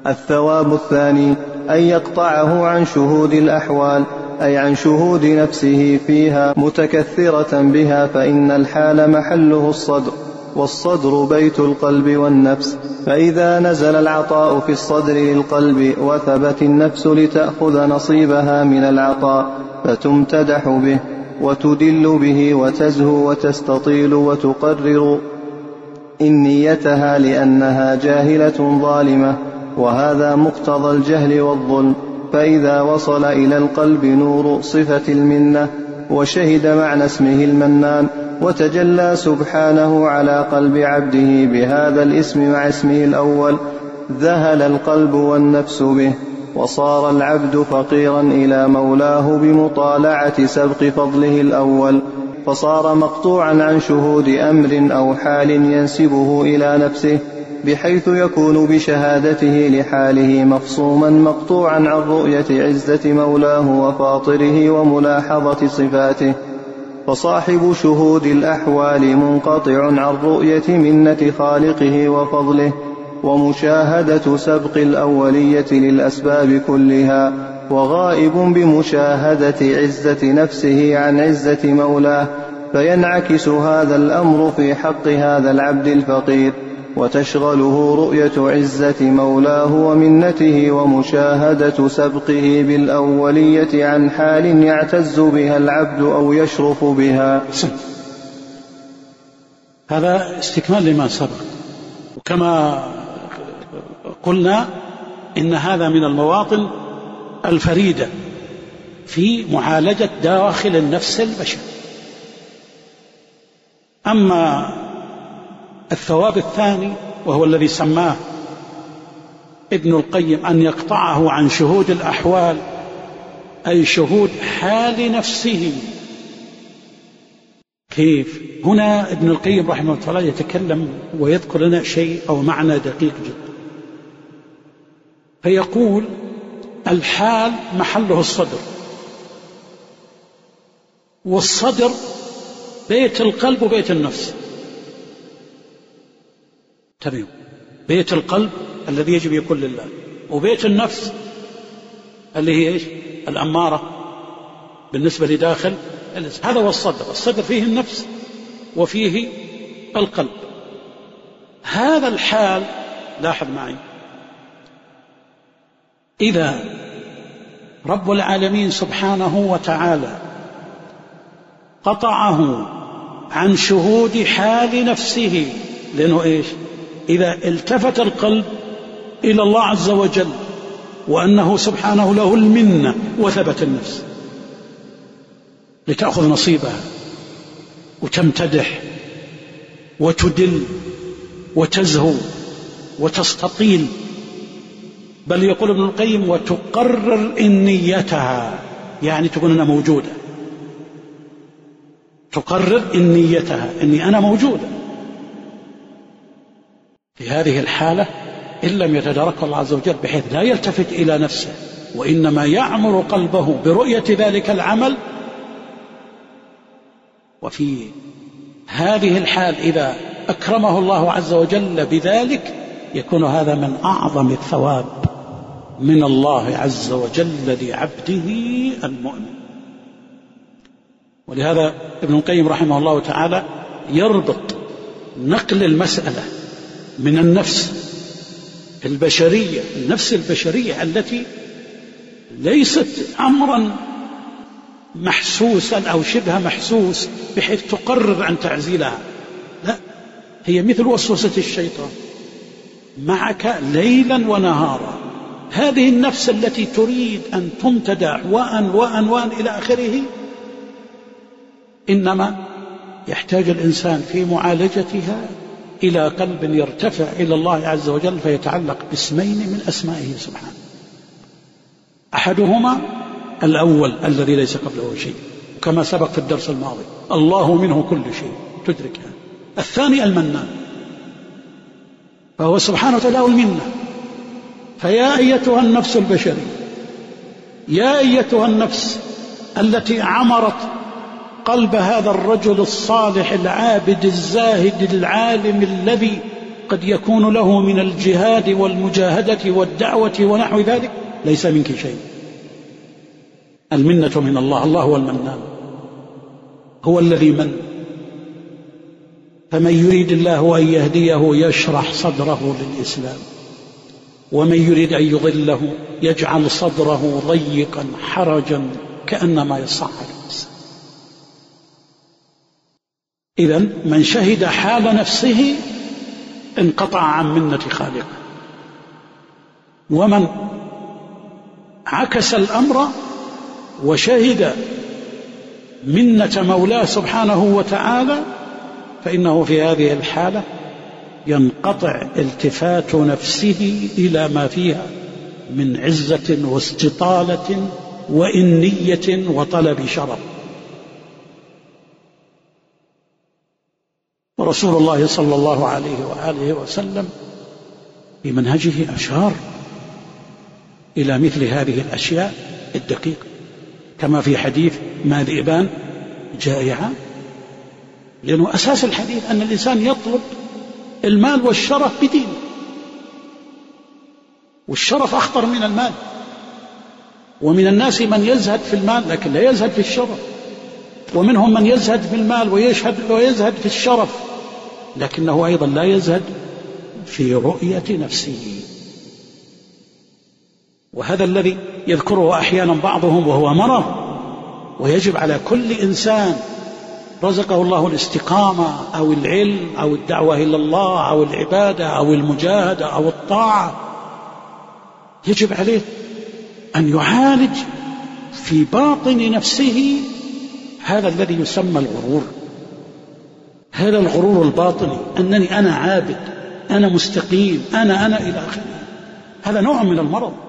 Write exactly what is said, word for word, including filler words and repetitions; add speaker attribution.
Speaker 1: الثواب الثاني أن يقطعه عن شهود الأحوال، أي عن شهود نفسه فيها متكثرة بها، فإن الحال محله الصدر، والصدر بيت القلب والنفس، فإذا نزل العطاء في الصدر للقلب وثبت النفس لتأخذ نصيبها من العطاء فتمتدح به وتدل به وتزهو وتستطيل وتقرر إن نيتها لأنها جاهلة ظالمة، وهذا مقتضى الجهل والظلم. فإذا وصل إلى القلب نور صفة المنة وشهد معنى اسمه المنان وتجلى سبحانه على قلب عبده بهذا الاسم مع اسمه الأول، ذهل القلب والنفس به، وصار العبد فقيرا إلى مولاه بمطالعة سبق فضله الأول، فصار مقطوعا عن شهود أمر أو حال ينسبه إلى نفسه، بحيث يكون بشهادته لحاله مفصوما مقطوعا عن رؤية عزة مولاه وفاطره وملاحظة صفاته. فصاحب شهود الأحوال منقطع عن رؤية منة خالقه وفضله ومشاهدة سبق الأولية للأسباب كلها، وغائب بمشاهدة عزة نفسه عن عزة مولاه، فينعكس هذا الأمر في حق هذا العبد الفقير، وتشغله رؤية عزة مولاه ومنته ومشاهدة سبقه بالأولية عن حال يعتز بها العبد أو يشرف بها.
Speaker 2: هذا استكمال لما سبق، وكما قلنا إن هذا من المواطن الفريدة في معالجة داخل النفس البشر. أما الثواب الثاني وهو الذي سماه ابن القيم أن يقطعه عن شهود الأحوال، أي شهود حال نفسه. كيف؟ هنا ابن القيم رحمه الله تعالى يتكلم ويذكر لنا شيء أو معنى دقيق جدا، فيقول الحال محله الصدر، والصدر بيت القلب وبيت النفس. تمام، بيت القلب الذي يجب يكون لله، وبيت النفس اللي هي إيش؟ الأمارة بالنسبة لداخل الإنسان. هذا هو الصدر. الصدر فيه النفس وفيه القلب. هذا الحال، لاحظ معي، إذا رب العالمين سبحانه وتعالى قطعه عن شهود حال نفسه، لأنه إيش؟ إذا التفت القلب إلى الله عز وجل وأنه سبحانه له المنة وثبت النفس لتأخذ نصيبها وتمتدح وتدل وتزهو وتستطيل، بل يقول ابن القيم وتقرر إن نيتها، يعني تكون أنا موجودة، تقرر إن نيتها أني أنا موجودة. في هذه الحالة إن لم يتدارك الله عز وجل بحيث لا يلتفت إلى نفسه وإنما يعمر قلبه برؤية ذلك العمل، وفي هذه الحال إذا أكرمه الله عز وجل بذلك يكون هذا من أعظم الثواب من الله عز وجل لعبده المؤمن. ولهذا ابن القيم رحمه الله تعالى يربط نقل المسألة من النفس البشرية، النفس البشرية التي ليست أمرا محسوسا أو شبه محسوس بحيث تقرر عن تعزيلها، لا، هي مثل وسوسة الشيطان معك ليلا ونهارا. هذه النفس التي تريد أن تمتدع وأن وأن وأن إلى آخره، إنما يحتاج الإنسان في معالجتها إلى قلب يرتفع إلى الله عز وجل فيتعلق باسمين من أسمائه سبحانه. أحدهما الأول الذي ليس قبله شيء، كما سبق في الدرس الماضي، الله منه كل شيء تدركها. الثاني المنان، فهو سبحانه وتعالى المنة. فيا أيتها النفس البشرية، يا أيتها النفس التي عمرت قلب هذا الرجل الصالح العابد الزاهد العالم الذي قد يكون له من الجهاد والمجاهدة والدعوة ونحو ذلك ليس منك شيء. المنة من الله، الله هو المنان، هو الذي من. فمن يريد الله أن يهديه يشرح صدره للإسلام، ومن يريد أن يضله يجعل صدره ضيقا حرجا كأنما يصعد في السماء. إذن من شهد حال نفسه انقطع عن منة خالقه، ومن عكس الأمر وشهد منة مولاه سبحانه وتعالى فإنه في هذه الحالة ينقطع التفات نفسه إلى ما فيها من عزة واستطالة وإنية وطلب شرف. ورسول الله صلى الله عليه وآله وسلم في منهجه أشار إلى مثل هذه الأشياء الدقيقة، كما في حديث ما ذئبان جائعان، لأنه أساس الحديث أن الإنسان يطلب المال والشرف بدينه، والشرف أخطر من المال. ومن الناس من يزهد في المال لكن لا يزهد في الشرف، ومنهم من يزهد في المال ويشهد ويزهد في الشرف لكنه أيضا لا يزهد في رؤية نفسه. وهذا الذي يذكره أحيانا بعضهم وهو مرض، ويجب على كل إنسان رزقه الله الاستقامة أو العلم أو الدعوة إلى الله أو العبادة أو المجاهدة أو الطاعة، يجب عليه أن يعالج في باطن نفسه هذا الذي يسمى الغرور، هذا الغرور الباطني، أنني أنا عابد، أنا مستقيم، أنا أنا إلى آخره. هذا نوع من المرض.